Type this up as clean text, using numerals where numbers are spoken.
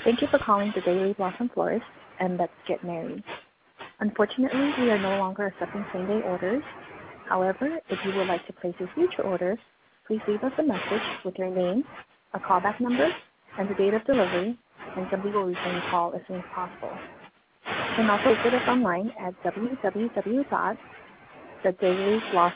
Thank you for calling the Daily Blossom Florist and Let's Get Married. Unfortunately, we are no longer accepting same-day orders. However, if you would like to place a future order, please leave us a message with your name, a callback number, and the date of delivery, and somebody will return your call as soon as possible. You can also visit us online at www.thedailyblossom.com.